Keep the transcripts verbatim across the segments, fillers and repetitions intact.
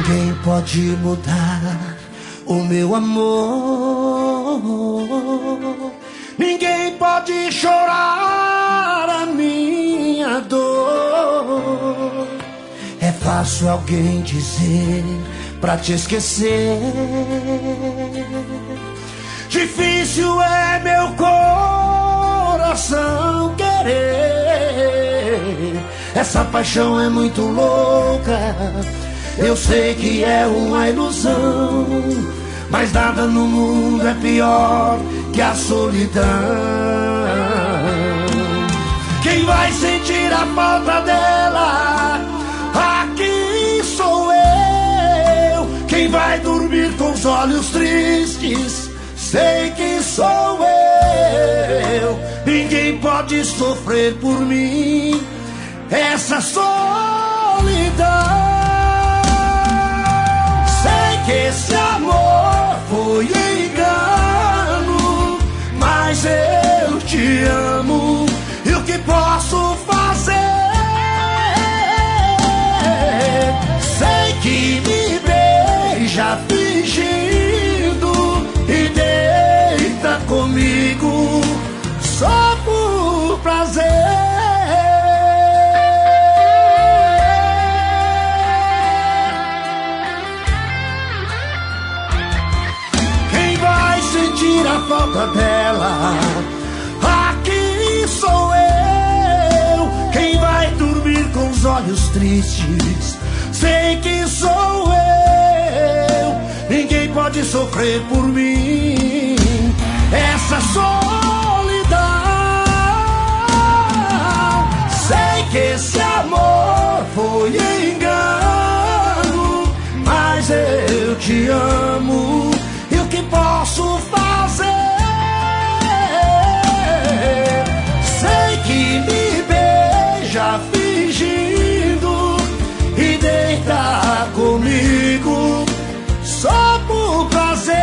Ninguém pode mudar o meu amor. Ninguém pode chorar a minha dor. É fácil alguém dizer pra te esquecer. Difícil é meu coração querer. Essa paixão é muito louca. Eu sei que é uma ilusão, mas nada no mundo é pior que a solidão. Quem vai sentir a falta dela? Aqui sou eu. Quem vai dormir com os olhos tristes? Sei que sou eu. Ninguém pode sofrer por mim essa solidão. Sei que esse amor foi engano, mas eu te amo. E o que posso fazer? Sei que me beija fingindo e deita comigo só por prazer. A falta dela, aqui sou eu. Quem vai dormir com os olhos tristes? Sei que sou eu. Ninguém pode sofrer por mim essa solidão. Sei que esse amor foi engano, mas eu te amo. E o que posso fazer? Sei que me beija fingindo e deita comigo só por prazer.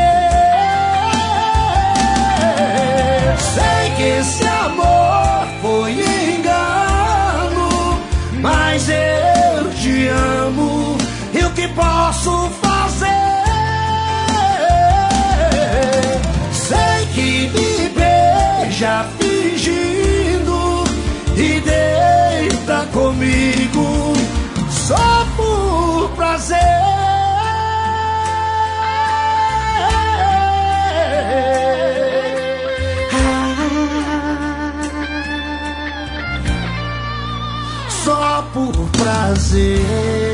Sei que esse amor foi engano, mas eu te amo. E o que posso fazer? Sei que me beija fingindo e deita comigo só por prazer. Só por prazer.